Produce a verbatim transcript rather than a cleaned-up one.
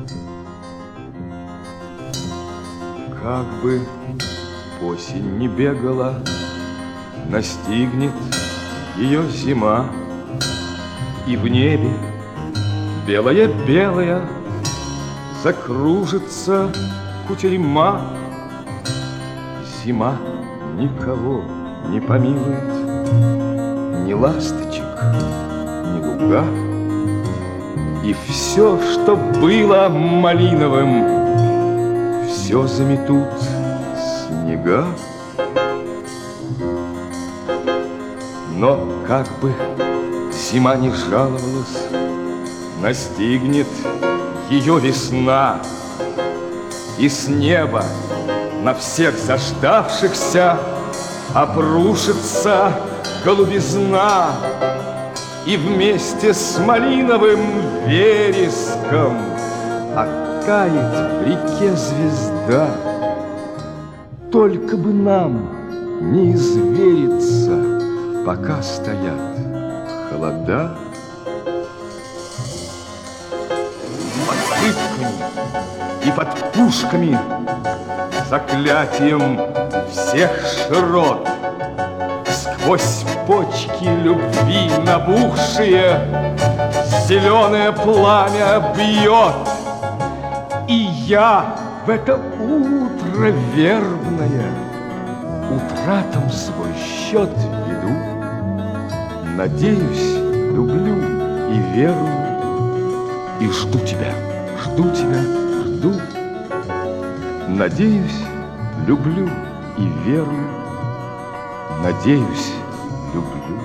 Как бы осень не бегала, настигнет ее зима, и в небе белая-белая закружится кутерьма. Зима никого не помилует, ни ласточек, ни луга, и все, что было малиновым, все заметут снега. Но как бы зима не жаловалась, настигнет ее весна, и с неба на всех заждавшихся обрушится голубизна, и вместе с малиновым вереском оттает в реке звезда. Только бы нам не извериться, пока стоят холода. Под пытками и под пушками, заклятием всех широт, сквозь почки любви набухшие зеленое пламя бьет. И я в это утро вербное утратам свой счет веду. Надеюсь, люблю и верую, и жду тебя, жду тебя, жду. Надеюсь, люблю и верую, надеюсь, люблю.